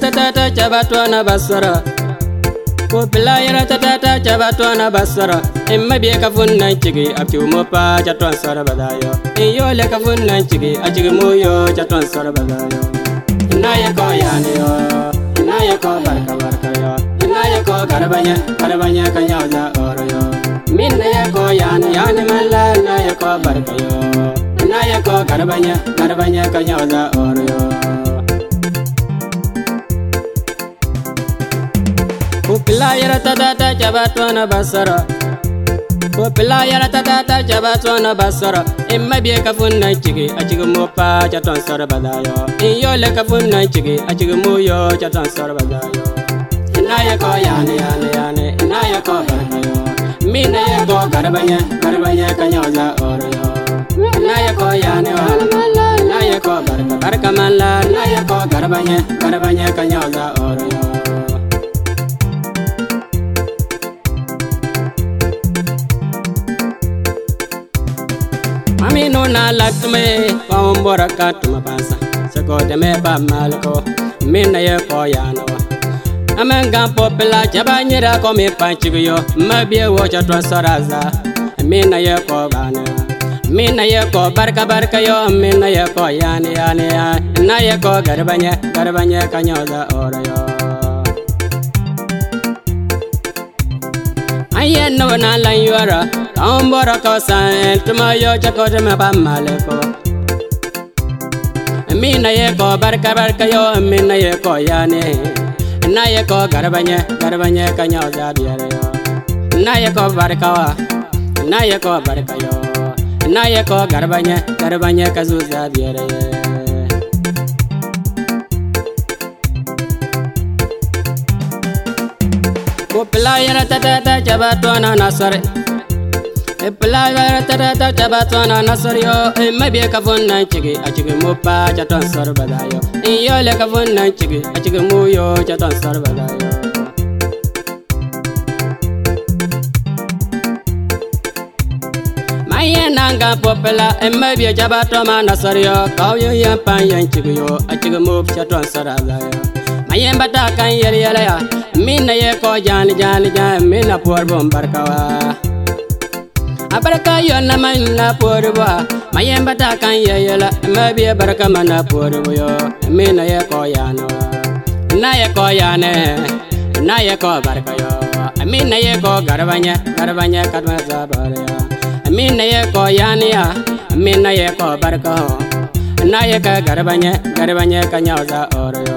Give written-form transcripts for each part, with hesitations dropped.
tata chabatwana basara. Popila yara tata chabatwana basara. Imma be ka funna chigi apiu mopa chatwan sara badayo. Iyo le ka funna chigi achigi moyo chatwan sara badayo. Inaya ko yani yo, inaya ko barka barka yo, inaya ko karabanya kanyaza oro yo. Minaya ko yani mala inaya ko barka yo, inaya ko karabanya kanyaza oro yo. Popila yara tata chabatwana basara. Popila yara tata chabatwana basara. Imma be ka funna chigi achigi mopa chatwan sara badayo. Iyo le ka funna chigi achigi moyo chatwan sara badayo. Inaya ko yani inaya ko barka yo. Minaya ko karabanya kanyaza oro yo. Inaya ko yani inaya ko barka mala inaya ko karabanya kanyaza oro yo. Mami no na lakme pambora katuma bansa sako de me ba malko minna ye ko yano amanga popela jabanyira ko me panchiyo mabie wo chatwa saraza minna ye ko bana minna ye ko barka yo minna ye ko yani na ye ko garbanya kanyoza oro yo aye no na la yora Ambora kosa tumayo chako me ba maleko. Mina ye ko barka yo mina ye ko yani. Na ye ko garbanya kanyoza biere yo. Na ye ko barka wa. Na ye ko barka yo. Na ye ko garbanya kazuza biere. Popila yara tata chabatwana nasare. Epla yara tata chabatwana nasario. Imma be ka funna chigi achigi mopa chatwan sara badayo. Iyo le ka funna chigi achigi moyo chatwan sara badayo. Maye nanga popela imma be chabatwana nasario. Kauyo yampan yanchigi yo achigi mop chatwan sara badayo. Maye mbata kan yele ya. Minna ye ko jani minna por bombarkawa. Abaraka yona manna porwa mayemba ta kan yela mabi baraka manna porwa yo mina ye ko yano na ye ko yane na ye ko baraka yo mina ye ko garbanya kadma zabara yo mina ye ko yania mina ye ko baraka na ye ka garbanya kanyaza oro yo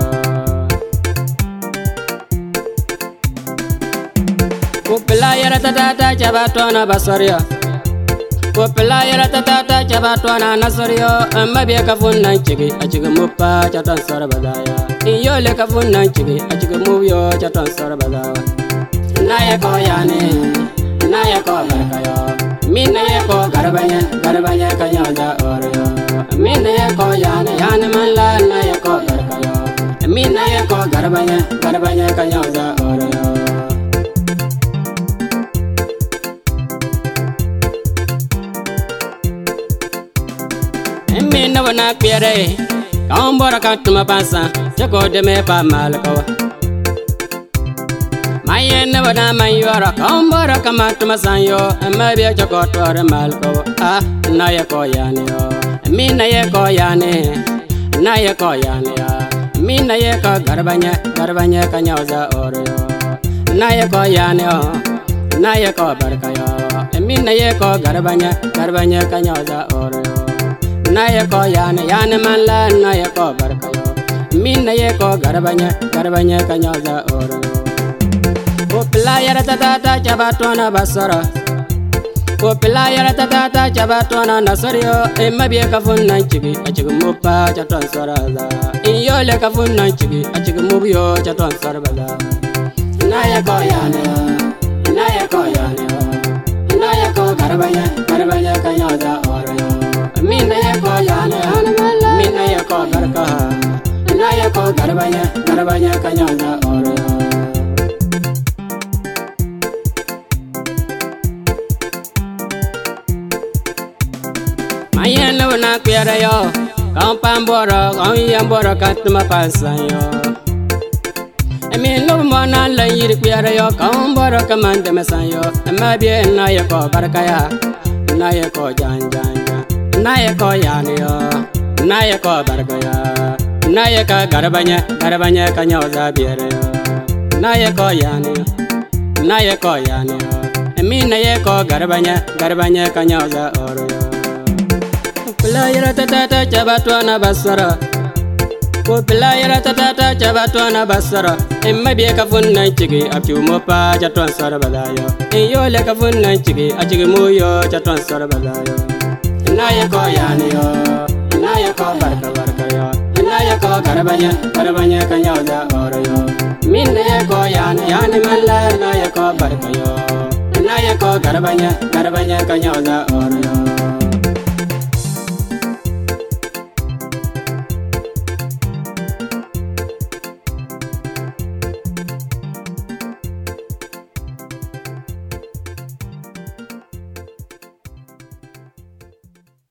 Popila yara tata chabatwana basaria. Popila yara tata chabatwana nasario. Mabie ka funna chigi achigi mopa chatwan sara badaya. Iyo le ka funna chigi achigi moyo chatwan sara badaya. Naya ko yani naya ko barka yo. Mina ye ko garbanya kanyaza oro yo. Mina ye ko yani mala naya ko barka yo. Mina ye ko garbanya kanyaza oro yo. Mina wana piere, kambora katuma pasa, chako de me pa malko. Maye na wana mayora, kambora kamatuma sanyo, mabia chako tore malko. Ah, na ye ko yani yo, mina ye ko yani, na ye ko yani ya, mina ye ko garbanya kanyaza oro yo. Na ye ko yani yo, na ye ko barka yo, mina ye ko garbanya kanyaza oro yo. Na ye ko yani mala na ye ko barka yo. Mina ye ko garbanya kanyaza oro yo. Popila yara tata chabatwana basara. Popila yara tata chabatwana nasario. Imma be ka funna chigi achigi mopa chatwan sara za. Iyo le ka funna chigi achigi moyo chatwan sara bala. Na ye ko yani na ye ko yani na ye ko garbanya kanyaza oro yo. Mina ye ko yani mina ye ko barka na ye ko garbanya kanyaza oro yo. Maye no na kwere yo kampamboro katuma pansa yo. Min love mona la yiri kuyara yo kambara kamande mesanyo mabie na ye ko barkaya na ye ko janjanja na ye ko yani yo na ye ko barkaya na ye ka garbanya kanyoza biere yo na ye ko yani na ye ko yani yo min na ye ko garbanya kanyoza oro yo playera tata chabatwana basara ko playera tata chabatwana basara emma be ka funna chigi apiu mopa chatwan sara balayo yo le ka funna chigi achigi moyo chatwan sara balayo na ye ko yani yo na ye ko barka yo na ye ko garbanya kanyoza oro yo min na ye ko yani malla na ye ko barka yo na ye ko garbanya kanyoza oro yo